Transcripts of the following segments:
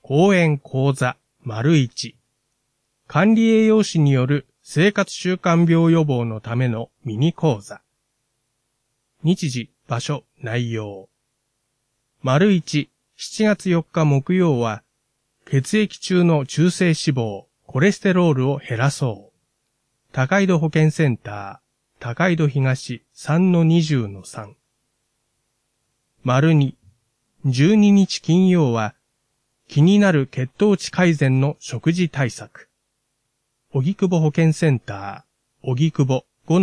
講演講座 ① 管理栄養士による生活習慣病予防のためのミニ講座。日時、場所、内容。①、7月4日木曜は、血液中の中性脂肪、コレステロールを減らそう。高井戸保健センター、高井戸東 3-20-3。②、12日金曜は、気になる血糖値改善の食事対策。荻窪保健センター、荻窪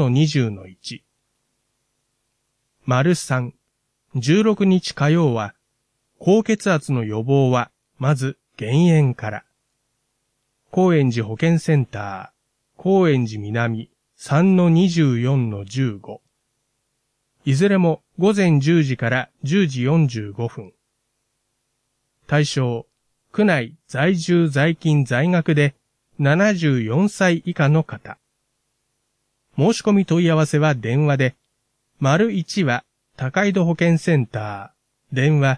5-20-1。③、16日火曜は、高血圧の予防は、まず減塩から。高円寺保健センター、高円寺南 3-24-15。いずれも午前10時から10時45分。対象、区内在住在勤在学で74歳以下の方。申し込み問い合わせは電話で、①は高井戸保健センター、電話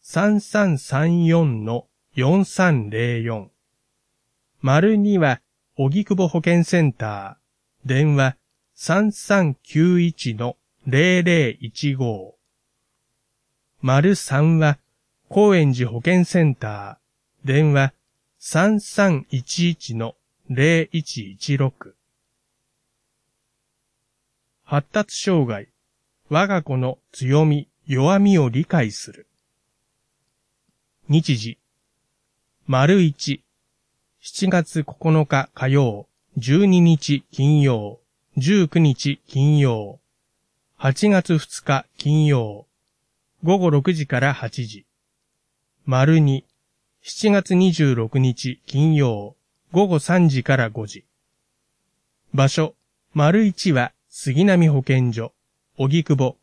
3334-4304。②は荻窪保健センター、電話 3391-0015。③は高円寺保健センター、電話 3311-0116。発達障害、我が子の強み、弱みを理解する。日時、①、7月9日火曜、12日金曜、19日金曜、8月2日金曜、午後6時から8時。②、7月26日金曜、午後3時から5時。場所、①は杉並保健所、荻窪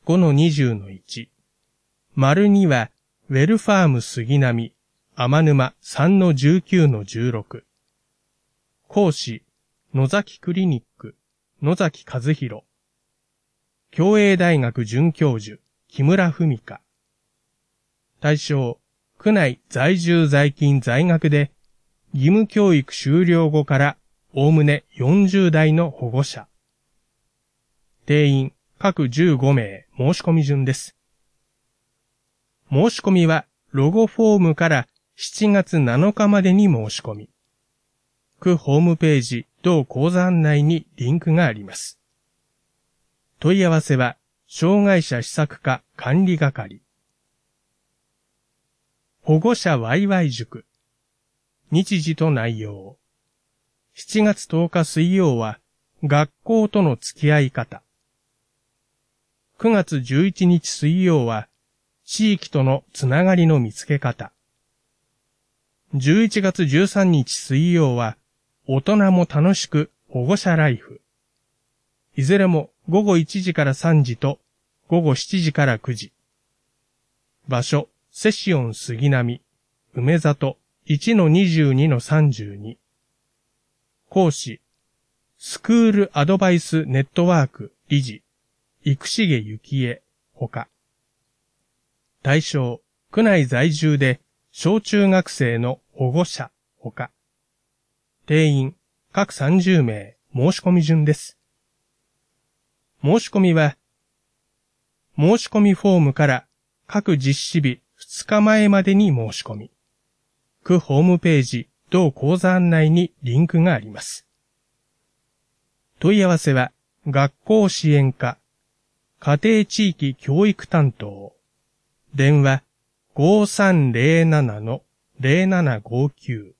5-20-1。②はウェルファーム杉並、天沼 3-19-16。講師、野崎クリニック、野崎和弘。共栄大学准教授、木村文香。対象、区内在住在勤在学で、義務教育終了後からおおむね40代の保護者。定員、各15名、申し込み順です。申し込みは、ロゴフォームから7月7日までに申し込み。区ホームページ、同講座案内にリンクがあります。問い合わせは、障害者施策課管理係。保護者ワイワイ塾。日時と内容。7月10日水曜は、学校との付き合い方。9月11日水曜は、地域とのつながりの見つけ方。11月13日水曜は、大人も楽しく保護者ライフ。いずれも午後1時から3時と午後7時から9時。場所、セシオン杉並、梅里 1-22-32。講師、スクールアドバイスネットワーク理事、生重幸恵、ほか。対象、区内在住で小中学生の保護者、ほか。定員、各30名、申し込み順です。申し込みは、申し込みフォームから各実施日2日前までに申し込み。区ホームページ、同講座案内にリンクがあります。問い合わせは、学校支援課、家庭地域教育担当、電話 5307-0759。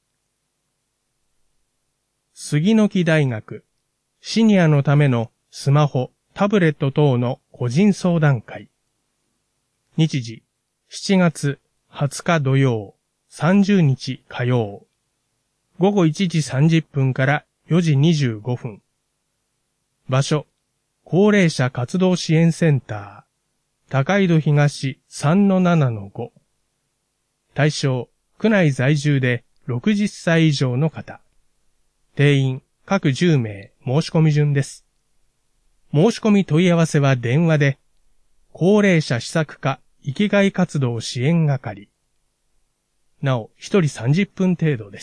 杉の木大学、シニアのためのスマホ、タブレット等の個人相談会。日時、7月20日土曜、30日火曜。午後1時30分から4時25分。場所、高齢者活動支援センター、高井戸東 3-7-5。対象、区内在住で60歳以上の方。定員、各10名、申し込み順です。申し込み問い合わせは電話で、高齢者施策課生きがい活動支援係。 なお1人30分程度です。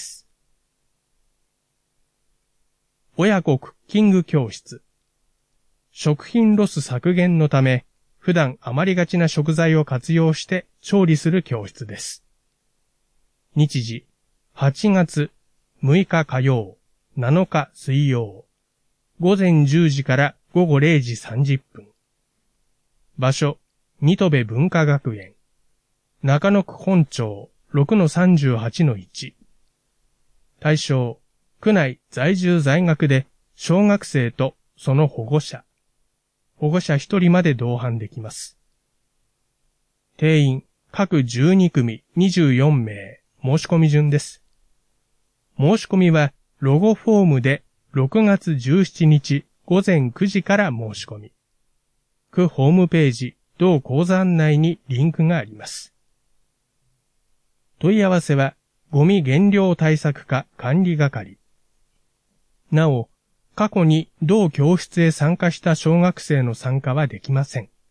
親子クッキング教室。食品ロス削減のため、普段余りがちな食材を活用して調理する教室です。日時、8月6日火曜、7日水曜、午前10時から午後0時30分。場所、新戸部文化学園。中野区本町 6-38-1。対象、区内在住在学で小学生とその保護者。保護者1人まで同伴できます。定員、各12組24名、申し込み順です。申し込みは、ロゴフォームで6月17日午前9時から申し込み。区ホームページ、同講座案内にリンクがあります。問い合わせは、ゴミ減量対策課管理係。なお、過去に同教室へ参加した小学生の参加はできません。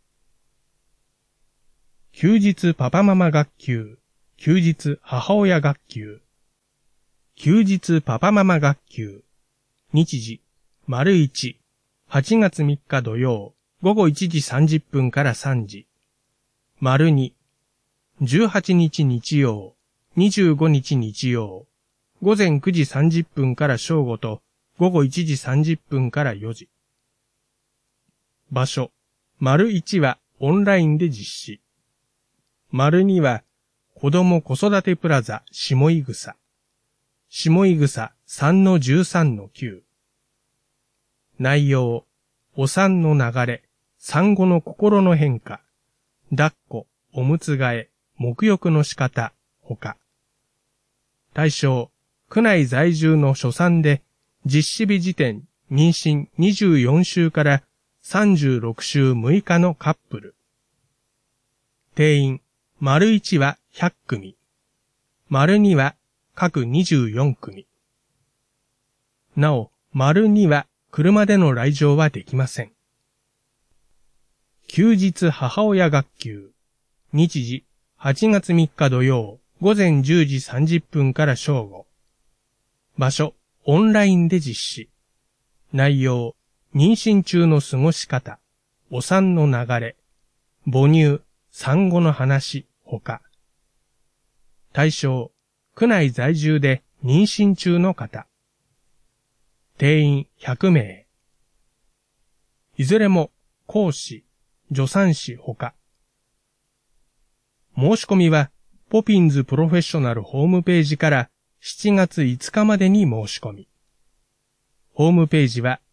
休日パパママ学級、休日母親学級。休日パパママ学級。日時、1、8月3日土曜、午後1時30分から3時。2、18日日曜、25日日曜、午前9時30分から正午と、午後1時30分から4時。場所、1はオンラインで実施。2は、子ども子育てプラザ下井草。下井草 3-13-9。内容、お産の流れ、産後の心の変化、抱っこ、おむつ替え、沐浴の仕方、ほか。対象、区内在住の初産で、実施日時点、妊娠24週から36週6日のカップル。定員、1は100組。2は各24組。なお、2は車での来場はできません。休日母親学級。日時、8月3日土曜、午前10時30分から正午。場所、オンラインで実施。内容、妊娠中の過ごし方、お産の流れ、母乳、産後の話、ほか。対象、区内在住で妊娠中の方。定員100名。いずれも講師、助産師ほか。申し込みは、ポピンズプロフェッショナルホームページから7月5日までに申し込み。ホームページは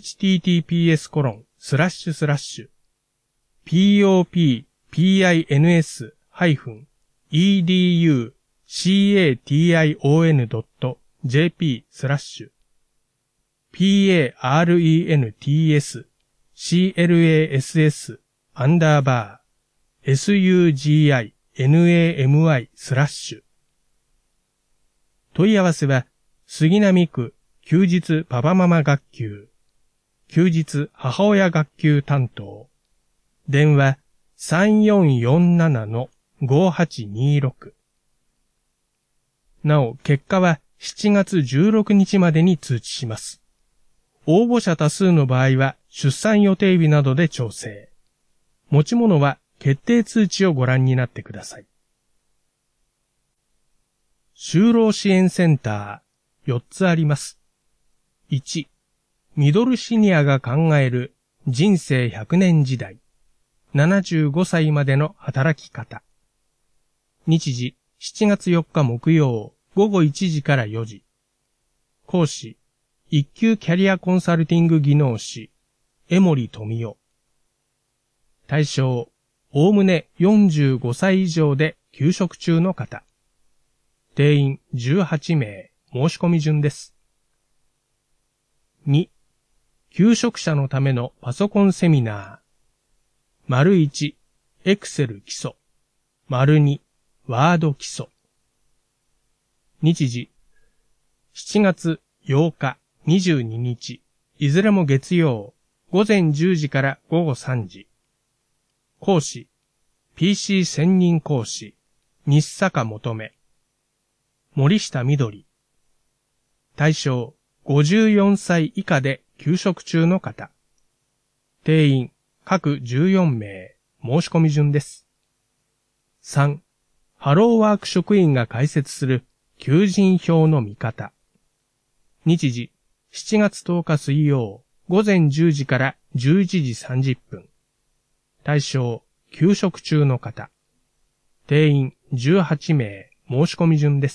https://POPINS-PARENTS-SUGINAMI/ 問い合わせは、杉並区休日パパママ学級、休日母親学級担当、電話 3447-5826。なお、結果は7月16日までに通知します。応募者多数の場合は、出産予定日などで調整。持ち物は決定通知をご覧になってください。就労支援センター、4つあります。1、ミドルシニアが考える人生100年時代、75歳までの働き方。日時、7月4日木曜、午後1時から4時。講師、一級キャリアコンサルティング技能士、江森富夫。対象、おおむね45歳以上で休職中の方。定員18名、申し込み順です。2、休職者のためのパソコンセミナー。1、エクセル基礎。2、ワード基礎。日時、7月8日、22日、いずれも月曜、午前10時から午後3時。講師、PC 専任講師、日坂求め。 森下みどり。対象、54歳以下で休職中の方。定員、各14名、申し込み順です。3、ハローワーク職員が開設する求人票の見方。日時、7月10日水曜、午前10時から11時30分。対象、休職中の方。定員18名、申し込み順です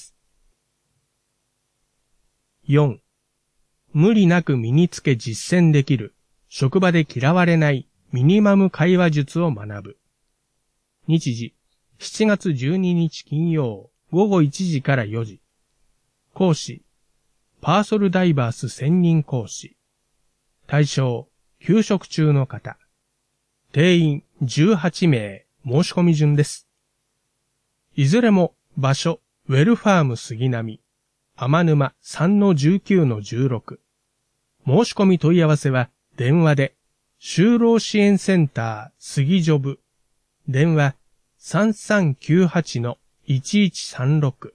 。4、無理なく身につけ実践できる、職場で嫌われないミニマム会話術を学ぶ。日時、7月12日金曜、午後1時から4時。講師、パーソルダイバース専任講師。対象、休職中の方。定員18名、申し込み順です。いずれも場所、ウェルファーム杉並、天沼 3-19-16。申し込み問い合わせは電話で、就労支援センター杉ジョブ。電話 3398-1136。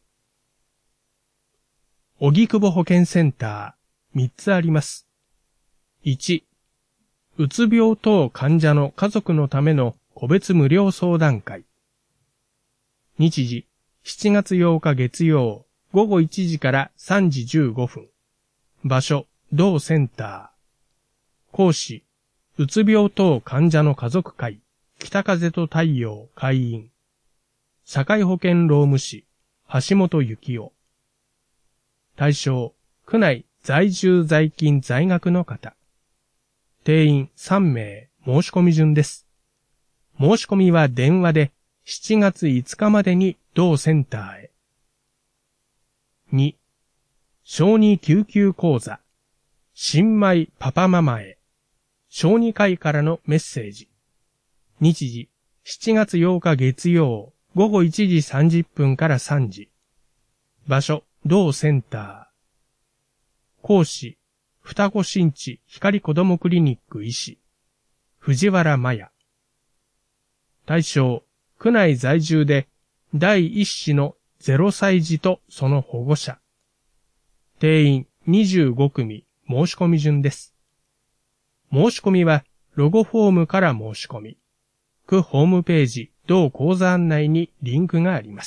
荻窪保健センター3つあります。1、うつ病等患者の家族のための個別無料相談会。日時、7月8日月曜、午後1時から3時15分。場所、同センター。講師、うつ病等患者の家族会、北風と太陽会員。社会保険労務士、橋本幸夫。対象、区内在住在勤在学の方。定員3名、申し込み順です。申し込みは電話で7月5日までに同センターへ。2、小児救急講座。新米パパママへ。小児科医からのメッセージ。日時、7月8日月曜、午後1時30分から3時。場所、同センター。講師、双子新地光子どもクリニック医師。藤原麻也。対象、区内在住で第一子の0歳児とその保護者。定員25組、申し込み順です。申し込みはロゴフォームから申し込み。区ホームページ同講座案内にリンクがあります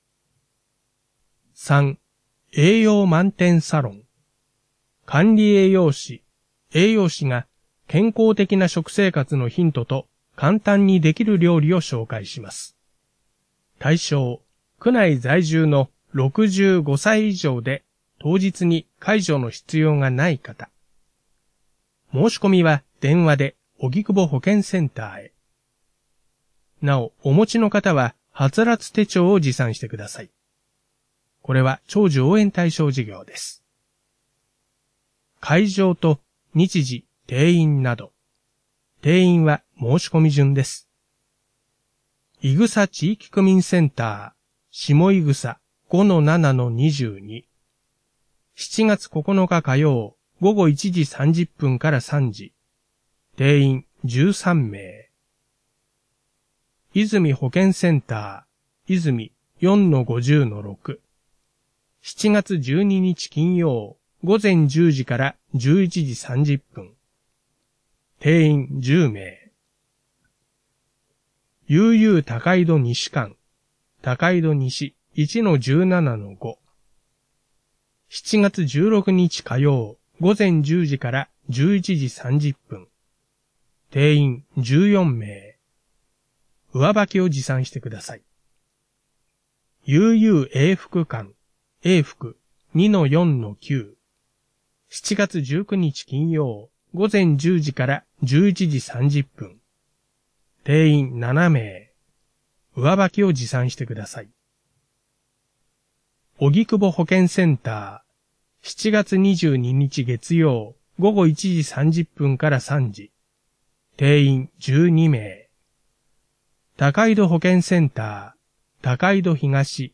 。3、栄養満点サロン。管理栄養士が健康的な食生活のヒントと簡単にできる料理を紹介します。対象、区内在住の65歳以上で当日に介助の必要がない方。申し込みは電話で荻窪保健センターへ。なお、お持ちの方ははつらつ手帳を持参してください。これは長寿応援対象事業です。会場と日時、定員など。定員は申し込み順です。いぐさ地域区民センター、下いぐさ 5-7-22。7月9日火曜、午後1時30分から3時。定員13名。泉保健センター、泉 4-50-6。7月12日金曜、午前10時から11時30分。定員10名。悠々高井戸西館、高井戸西 1-17-5。7月16日火曜、午前10時から11時30分。定員14名。上履きを持参してください。悠々永福館、永福 2-4-9。7月19日金曜、午前10時から11時30分。定員7名。上履きを持参してください。荻窪保健センター、7月22日月曜、午後1時30分から3時。定員12名。高井戸保健センター、高井戸東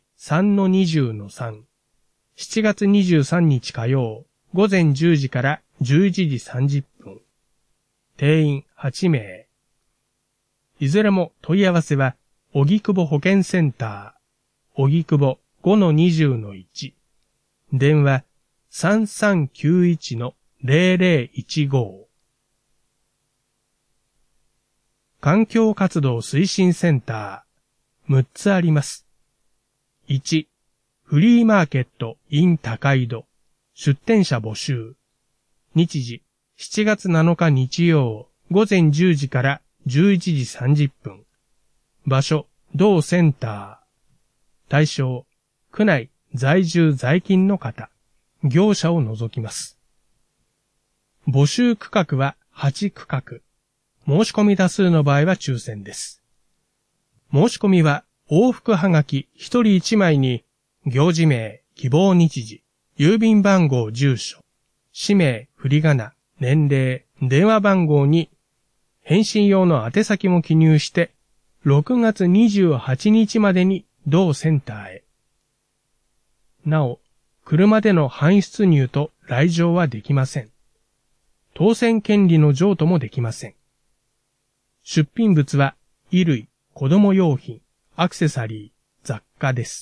3-20-3。7月23日火曜、午前10時から11時30分。定員8名。いずれも問い合わせは、荻窪保健センター、荻窪 5-20-1。 電話3391-0015。環境活動推進センター、6つあります。1、フリーマーケット in 高井戸、出店者募集。日時、7月7日日曜、午前10時から11時30分。場所、同センター。対象、区内在住在勤の方、業者を除きます。募集区画は8区画。申し込み多数の場合は抽選です。申し込みは往復はがき1人1枚に、行事名、希望日時、郵便番号、住所、氏名、振り仮名、年齢、電話番号に、返信用の宛先も記入して、6月28日までに同センターへ。なお、車での搬出入と来場はできません。当選権利の譲渡もできません。出品物は、衣類、子供用品、アクセサリー、雑貨です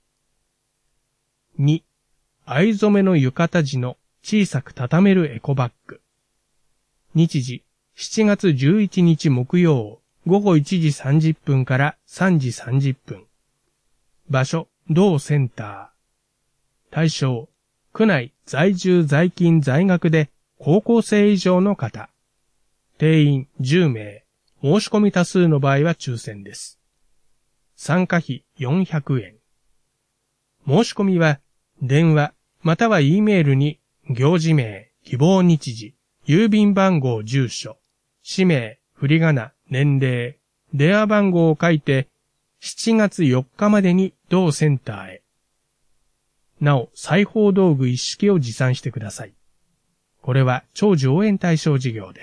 。2、藍染めの浴衣地の小さく畳めるエコバッグ。日時、7月11日木曜、午後1時30分から3時30分。場所、同センター。対象、区内在住在勤在学で高校生以上の方。定員10名。申し込み多数の場合は抽選です。参加費400円。申し込みは、電話、または E メールに、行事名、希望日時、郵便番号、住所、氏名、振り仮名、年齢、電話番号を書いて、7月4日までに同センターへ。なお、裁縫道具一式を持参してください。これは長寿応援対象事業です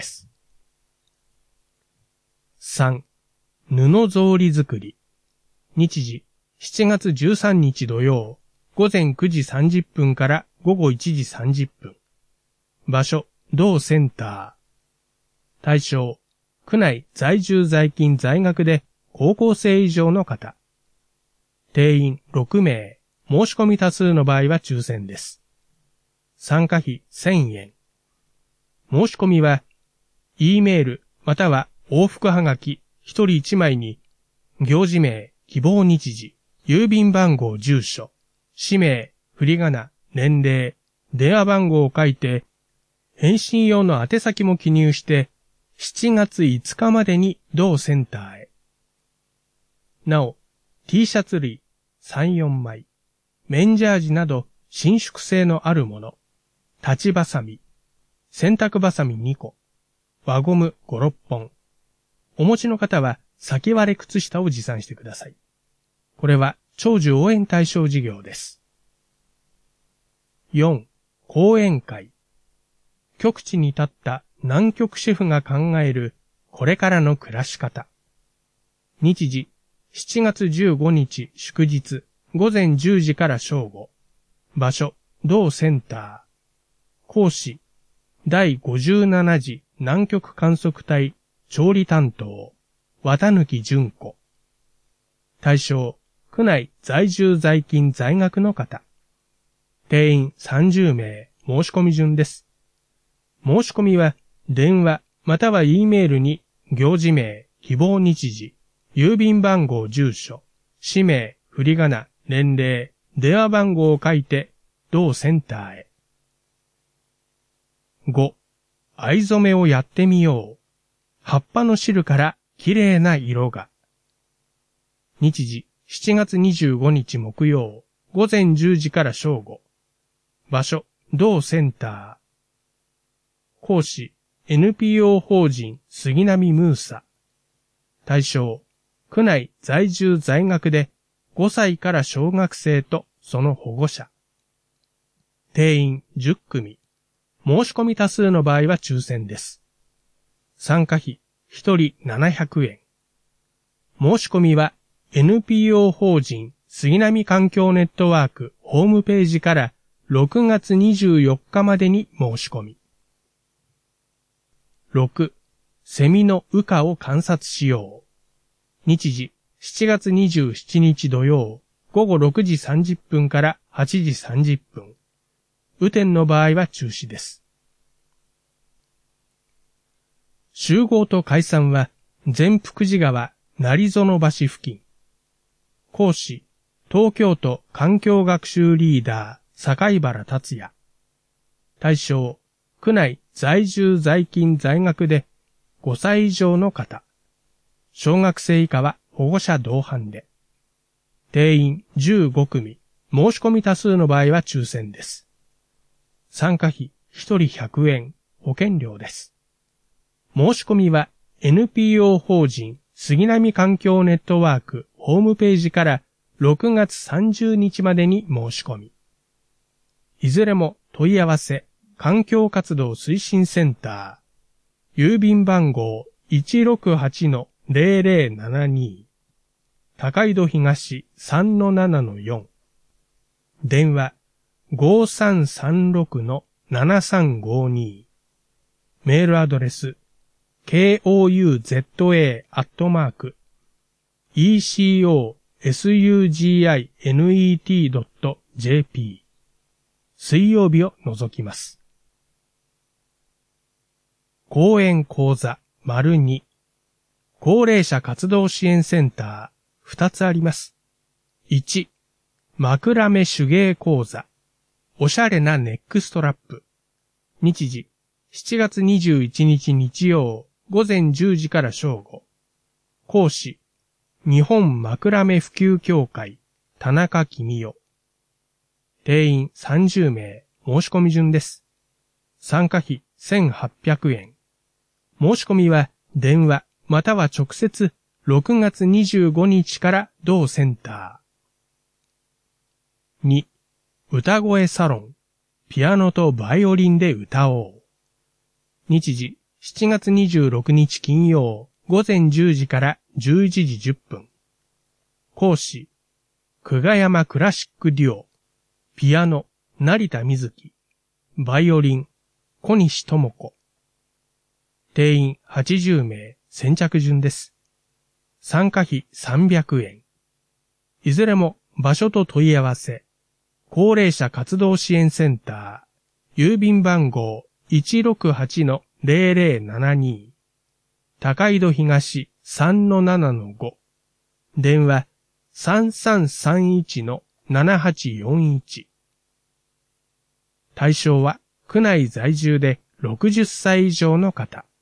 。3、布草履作り。日時、7月13日土曜、午前9時30分から午後1時30分。場所、同センター。対象、区内在住在勤在学で高校生以上の方。定員6名。申し込み多数の場合は抽選です。参加費1000円。申し込みは、E メールまたは往復はがき1人1枚に、行事名、希望日時、郵便番号、住所、氏名、振り仮名、年齢、電話番号を書いて、返信用の宛先も記入して、7月5日までに同センターへ。なお、T シャツ類3、4枚、綿ジャージなど伸縮性のあるもの、立ちばさみ、洗濯ばさみ2個、輪ゴム5、6本。お持ちの方は先割れ靴下を持参してください。これは長寿応援対象事業です。4、講演会。極地に立った南極シェフが考えるこれからの暮らし方。日時、7月15日祝日、午前10時から正午。場所、同センター。講師、第57次南極観測隊調理担当、綿貫純子。対象、区内在住在勤在学の方。定員30名、申し込み順です。申し込みは、電話、または E メールに、行事名、希望日時、郵便番号、住所、氏名、振り仮名、年齢、電話番号を書いて、同センターへ。5、藍染めをやってみよう。葉っぱの汁から綺麗な色が。日時、7月25日木曜、午前10時から正午。場所、同センター。講師、NPO 法人杉並ムーサ。対象、区内在住在学で5歳から小学生とその保護者。定員10組。申し込み多数の場合は抽選です。参加費1人700円。申し込みは NPO 法人杉並環境ネットワークホームページから6月24日までに申し込み。6、セミの羽化を観察しよう。日時、7月27日土曜、午後6時30分から8時30分。 雨天の場合は中止です。集合と解散は、善福寺川、成園橋付近。講師、東京都環境学習リーダー、境原達也。対象、区内在住在勤在学で5歳以上の方。小学生以下は保護者同伴で。定員15組、申し込み多数の場合は抽選です。参加費1人100円、保険料です。申し込みは NPO 法人杉並環境ネットワークホームページから6月30日までに申し込み。いずれも問い合わせ、環境活動推進センター、郵便番号 168-0072、高井戸東 3-7-4、電話 5336-7352、メールアドレス kouza@ecosuginet.jp 水曜日を除きます。講演講座 ② 高齢者活動支援センター2つあります。1、枕目手芸講座おしゃれなネックストラップ。日時7月21日日曜午前10時から正午。講師日本枕目普及協会田中公代。定員30名、申し込み順です。参加費1800円。申し込みは電話または直接6月25日から同センター。2、歌声サロン、ピアノとバイオリンで歌おう。日時7月26日金曜午前10時から11時10分。講師、久我山クラシックデュオ、ピアノ、成田瑞希、バイオリン、小西智子。定員80名、先着順です。参加費300円。いずれも場所と問い合わせ、高齢者活動支援センター、郵便番号 168-0072、高井戸東 3-7-5、電話 3331-7841。対象は区内在住で60歳以上の方。